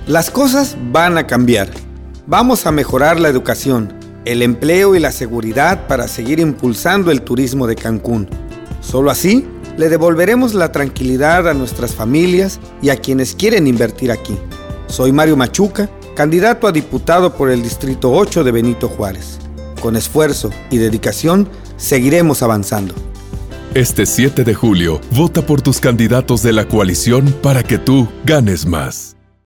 Las cosas van a cambiar. Vamos a mejorar la educación, el empleo y la seguridad para seguir impulsando el turismo de Cancún. Solo así le devolveremos la tranquilidad a nuestras familias y a quienes quieren invertir aquí. Soy Mario Machuca, candidato a diputado por el Distrito 8 de Benito Juárez. Con esfuerzo y dedicación, seguiremos avanzando. Este 7 de julio, vota por tus candidatos de la coalición para que tú ganes más.